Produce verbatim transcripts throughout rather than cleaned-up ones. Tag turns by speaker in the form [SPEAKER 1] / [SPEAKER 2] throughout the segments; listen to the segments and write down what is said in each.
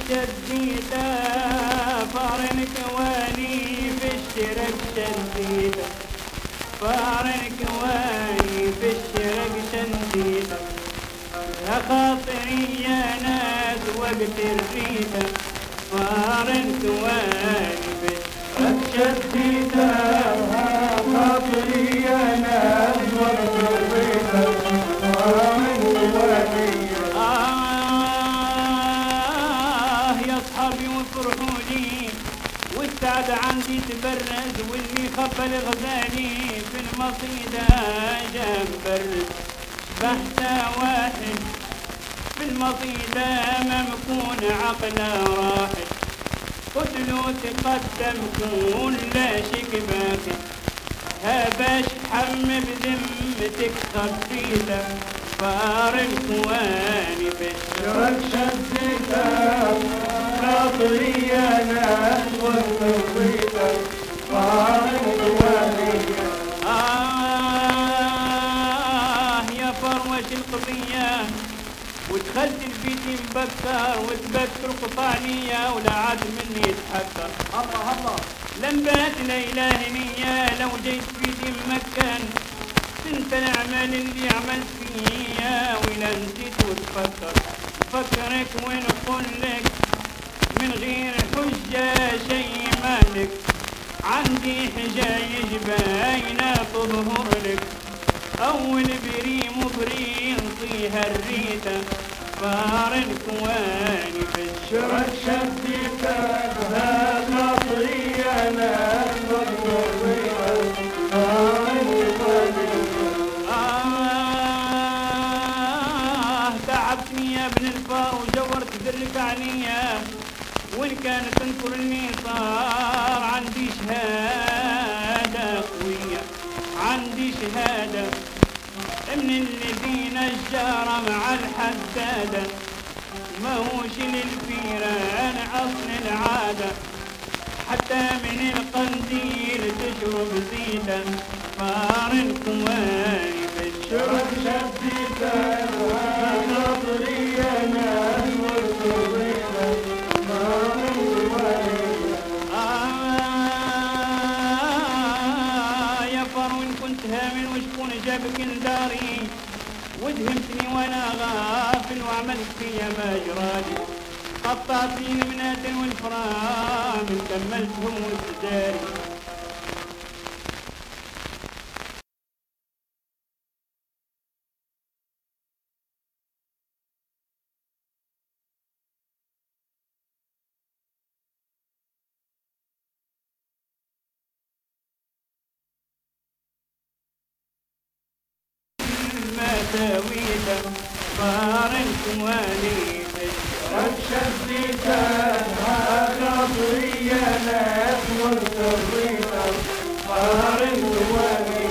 [SPEAKER 1] شديته فارن كواني في الشرق شديته فارن كواني في الشرق شديته يا خاطري يا ناس وقت الريته فارن كواني في الشرق شديته يا خاطري يا ناس وقت الريته فارن كواني والسعد عندي تبرز واللي خفى الغزالي في المصيدة جاب برز بحثة واحد في المصيدة ممكون عقله راحل قتلوا تقدم كل شك باخد هباش حم بذمتك خفيته فارن كواني بالشرق شديته خاطري يا ناس والتوفيقه فارن كواني آه يا فروش القضية ودخلت البيت مبكر وتبكر قطعنية ولا عاد مني يتحكر الله الله لمبات ليلة هنية لو جيت بيتي ممكن انت العمل اللي عملت فيا ولا نسيت وتفكر فكرك ونقول لك من غير حجة شي مالك عندي حجايج باينة تظهر لك أول بريم وبريم طيها الريتة فارن كواني في الشرق شديته هذا خاطري أنا فارن كواني تعبتني يا ابن الفار وجورت ذلك عليا وان كانت تنكرني صار عندي شهادة قوية عندي شهادة من الذين الجارة مع الحدادة موش للفيران أصل العادة حتى من القنديل تشرب زيتا فارن كواني بالشرق شديته خاطري يا ناس والتوفيقه فارن كواني آه يا فرون كنت هامل وشكون جابك لداري ودهمتني وانا غافل وعملت فيا ما جرالي قطعتني المنات والفرام كملتهم والتجاري ما سويته فارن كواني بالشرق شديته خاطري يا ناس والتوفيقه فارن كواني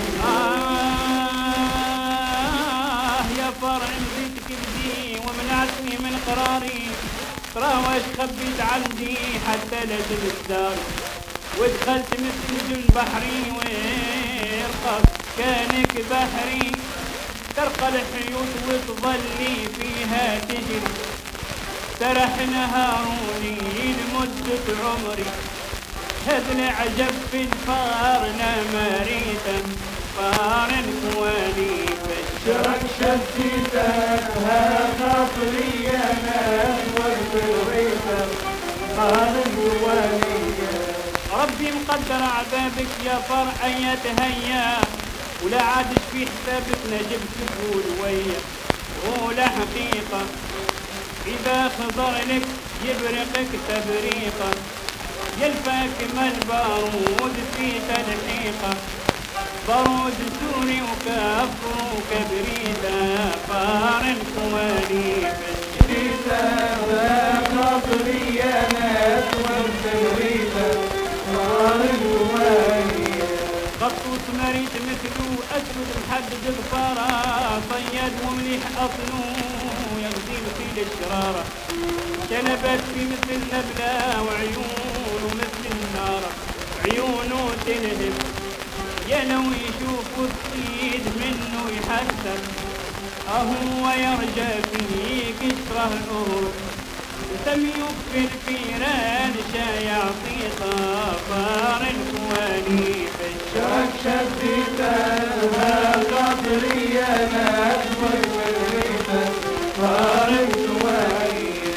[SPEAKER 1] آه يا فرع مزيتك بدي ومنعتني من قراري ترى واش خبيت عندي حتى لا جبت داري ودخلت مثل البحري ويرقص كانك بحري ترقى الحيوط وتظلي فيها تجري سرح نهاروني لمدة عمري هذا العجب في الفار لا مريتا فارن كواني بالشرق شديته خاطري يا ناس والتوفيقه فارن كواني ربي مقدر عذابك يا فرع يتهيا ولا عادش في حسابك نجيب تقول ويا ولا حقيقة إذا خضر لك يبرقك تبريقة يلفاك ما البارود في تلحيقة بارود سوري وكفر وكبريتة فارن كواني بالشديدة خاطري يا ناس والتوريتة فارن كواني خطوط مريت مثلو أسود محدد الفارة صياد ومليح أصلو يغزيل في الشرارة شنبت في مثل النبلة وعيونه مثل النار عيونه تلهب يا لو يشوف الصيد منه يحسب أهو يرجى فيك يشره الأرض سميوك في الفيران شايعطي خبر الكواني
[SPEAKER 2] شرك شديتها قدرية نجمك بالريفة فارق شوية.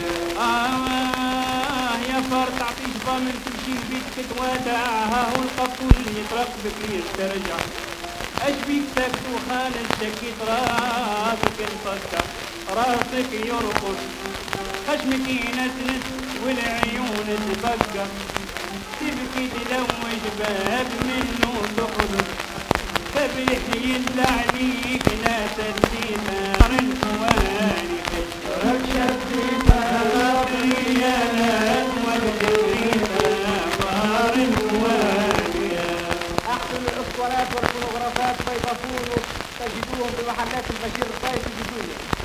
[SPEAKER 1] آه يا فار تعطي شبا من تمشي بيتك توادعها والقفول يترقبك يسترجع اش بيك سكت وخالد شكيت راسك انفكر راسك يرقص خشمك ينسنس والعيون تفكر تبكي تلوج باب منه تخرج تبرح يدلع بيك لا تدينا الكواني
[SPEAKER 2] شرك شديتها قدرية
[SPEAKER 3] أحسن الأسطوانات والفونوغرافات سيضافون تجدوهم بمحلات البشير الطايفي بدوني.